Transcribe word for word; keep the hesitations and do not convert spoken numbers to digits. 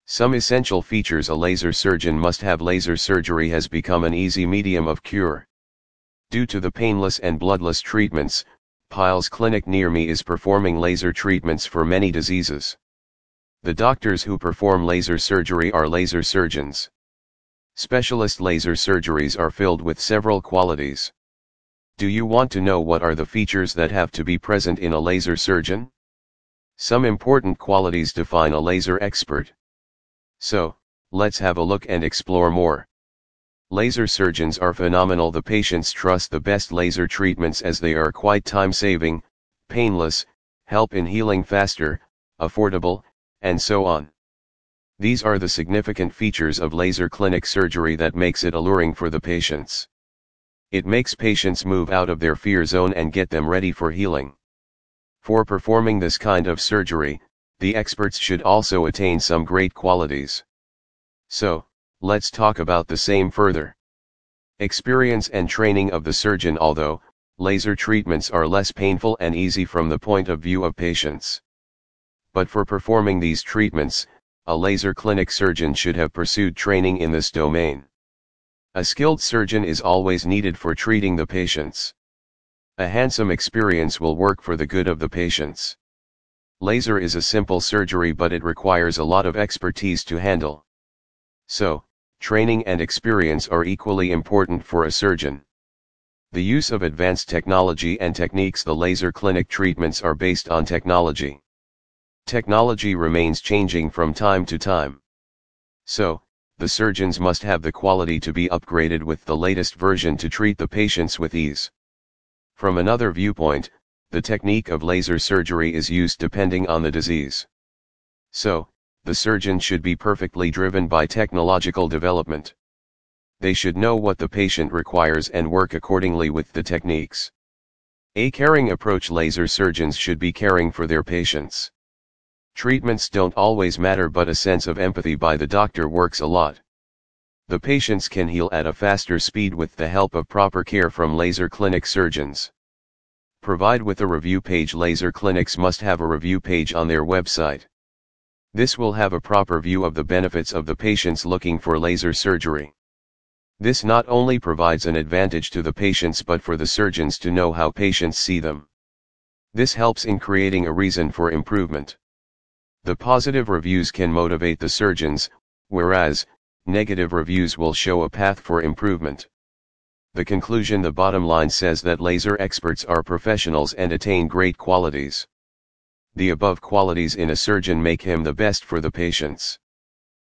Some essential features a laser surgeon must have. Laser surgery has become an easy medium of cure. Due to the painless and bloodless treatments, Piles Clinic near me is performing laser treatments for many diseases. The doctors who perform laser surgery are laser surgeons. Specialist laser surgeries are filled with several qualities. Do you want to know what are the features that have to be present in a laser surgeon? Some important qualities define a laser expert. So, let's have a look and explore more. Laser surgeons are phenomenal. The patients trust the best laser treatments as they are quite time-saving, painless, help in healing faster, affordable, and so on. These are the significant features of laser clinic surgery that makes it alluring for the patients. It makes patients move out of their fear zone and get them ready for healing. For performing this kind of surgery, the experts should also attain some great qualities. So, let's talk about the same further. Experience and training of the surgeon. Although laser treatments are less painful and easy from the point of view of patients, but for performing these treatments, a laser clinic surgeon should have pursued training in this domain. A skilled surgeon is always needed for treating the patients. A handsome experience will work for the good of the patients. Laser is a simple surgery, but it requires a lot of expertise to handle. So, training and experience are equally important for a surgeon. The use of advanced technology and techniques. The laser clinic treatments are based on technology. Technology remains changing from time to time. So, the surgeons must have the quality to be upgraded with the latest version to treat the patients with ease. From another viewpoint, the technique of laser surgery is used depending on the disease. So, the surgeon should be perfectly driven by technological development. They should know what the patient requires and work accordingly with the techniques. A caring approach. Laser surgeons should be caring for their patients. Treatments don't always matter, but a sense of empathy by the doctor works a lot. The patients can heal at a faster speed with the help of proper care from laser clinic surgeons. Provide with a review page. Laser clinics must have a review page on their website. This will have a proper view of the benefits of the patients looking for laser surgery. This not only provides an advantage to the patients but for the surgeons to know how patients see them. This helps in creating a reason for improvement. The positive reviews can motivate the surgeons, whereas negative reviews will show a path for improvement. The conclusion. The bottom line says that laser experts are professionals and attain great qualities. The above qualities in a surgeon make him the best for the patients.